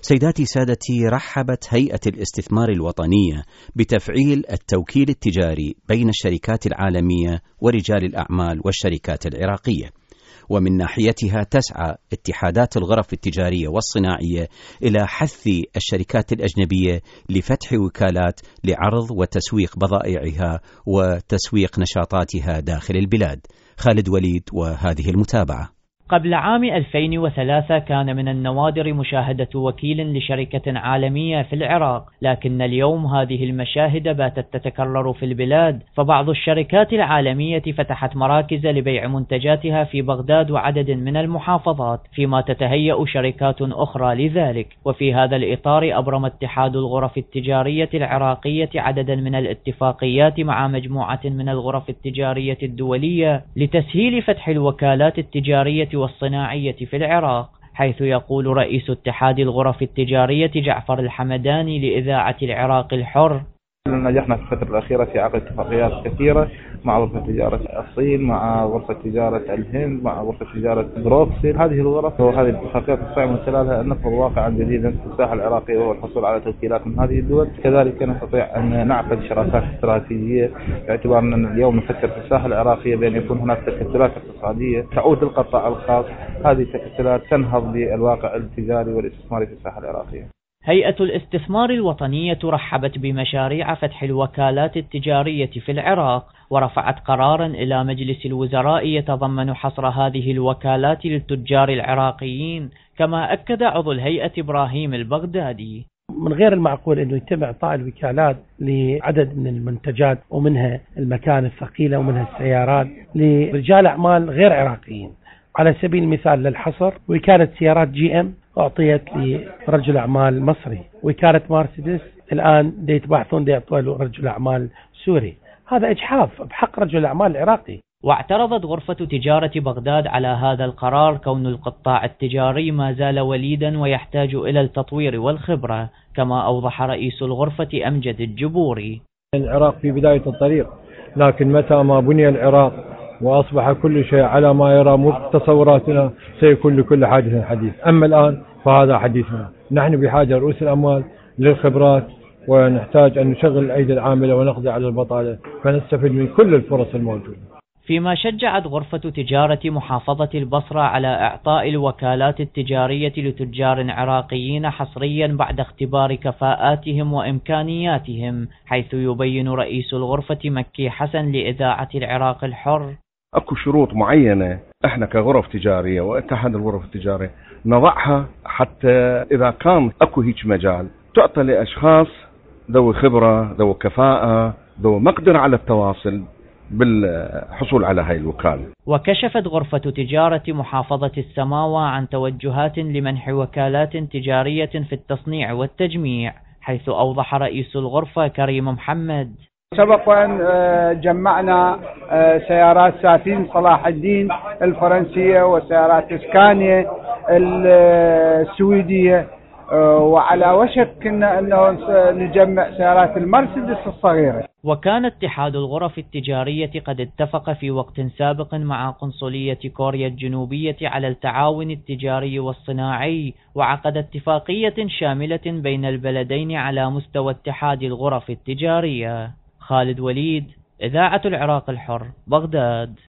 سيداتي سادتي، رحبت هيئة الاستثمار الوطنية بتفعيل التوكيل التجاري بين الشركات العالمية ورجال الأعمال والشركات العراقية، ومن ناحيتها تسعى اتحادات الغرف التجارية والصناعية إلى حث الشركات الأجنبية لفتح وكالات لعرض وتسويق بضائعها وتسويق نشاطاتها داخل البلاد. خالد وليد وهذه المتابعة. قبل عام 2003 كان من النوادر مشاهدة وكيل لشركة عالمية في العراق، لكن اليوم هذه المشاهد باتت تتكرر في البلاد، فبعض الشركات العالمية فتحت مراكز لبيع منتجاتها في بغداد وعدد من المحافظات، فيما تتهيأ شركات أخرى لذلك. وفي هذا الإطار أبرم اتحاد الغرف التجارية العراقية عددا من الاتفاقيات مع مجموعة من الغرف التجارية الدولية لتسهيل فتح الوكالات التجارية والصناعية في العراق، حيث يقول رئيس اتحاد الغرف التجارية جعفر الحمداني لإذاعة العراق الحر: نجحنا في الفترة الأخيرة في عقد اتفاقيات كثيرة مع غرفة تجارة الصين، مع غرفة تجارة الهند، مع غرفة تجارة بروكسل. هذه الغرف وهذه الاتفاقيات تستطيع من خلالها أن نفرض واقعا جديدا في الساحة العراقية، وهو الحصول على توكيلات من هذه الدول. كذلك نستطيع أن نعقد شراكات استراتيجية، باعتبار أن اليوم نفكر في الساحة العراقية بأن يكون هناك تكتلات اقتصادية تعود للقطاع الخاص. هذه التكتلات تنهض بالواقع التجاري والاستثماري في الساحة العراقية. هيئة الاستثمار الوطنية رحبت بمشاريع فتح الوكالات التجارية في العراق، ورفعت قرارا إلى مجلس الوزراء يتضمن حصر هذه الوكالات للتجار العراقيين، كما أكد عضو الهيئة إبراهيم البغدادي: من غير المعقول أنه يتم إعطاء الوكالات لعدد من المنتجات، ومنها المكان الثقيلة ومنها السيارات، لرجال أعمال غير عراقيين. على سبيل المثال للحصر، وكالة سيارات GM أعطيت لرجل أعمال مصري، وكالة مرسيدس الآن يتبحثون يعطوها لرجل أعمال سوري. هذا إجحاف بحق رجل الأعمال العراقي. واعترضت غرفة تجارة بغداد على هذا القرار، كون القطاع التجاري ما زال وليدا ويحتاج إلى التطوير والخبرة، كما أوضح رئيس الغرفة أمجد الجبوري: العراق في بداية الطريق، لكن متى ما بني العراق وأصبح كل شيء على ما يرى تصوراتنا سيكون لكل حادث حديث. أما الآن فهذا حديثنا. نحن بحاجة رؤوس الأموال للخبرات، ونحتاج أن نشغل الأيدي العاملة ونقضي على البطالة، فنستفيد من كل الفرص الموجودة. فيما شجعت غرفة تجارة محافظة البصرة على إعطاء الوكالات التجارية لتجار عراقيين حصريا بعد اختبار كفاءاتهم وإمكانياتهم، حيث يبين رئيس الغرفة مكي حسن لإذاعة العراق الحر: اكو شروط معينة احنا كغرف تجارية واتحاد الغرف التجارية نضعها، حتى اذا كان اكو هيك مجال تعطى لاشخاص ذوي خبرة، ذوي كفاءة، ذوي مقدرة على التواصل بالحصول على هاي الوكالة. وكشفت غرفة تجارة محافظة السماوة عن توجهات لمنح وكالات تجارية في التصنيع والتجميع، حيث أوضح رئيس الغرفة كريم محمد: سبق وأن جمعنا سيارات ساتين صلاح الدين الفرنسية وسيارات اسكانيا السويدية، وعلى وشك كنا أنه نجمع سيارات المرسيدس الصغيرة. وكان اتحاد الغرف التجارية قد اتفق في وقت سابق مع قنصلية كوريا الجنوبية على التعاون التجاري والصناعي، وعقد اتفاقية شاملة بين البلدين على مستوى اتحاد الغرف التجارية. خالد وليد، إذاعة العراق الحر، بغداد.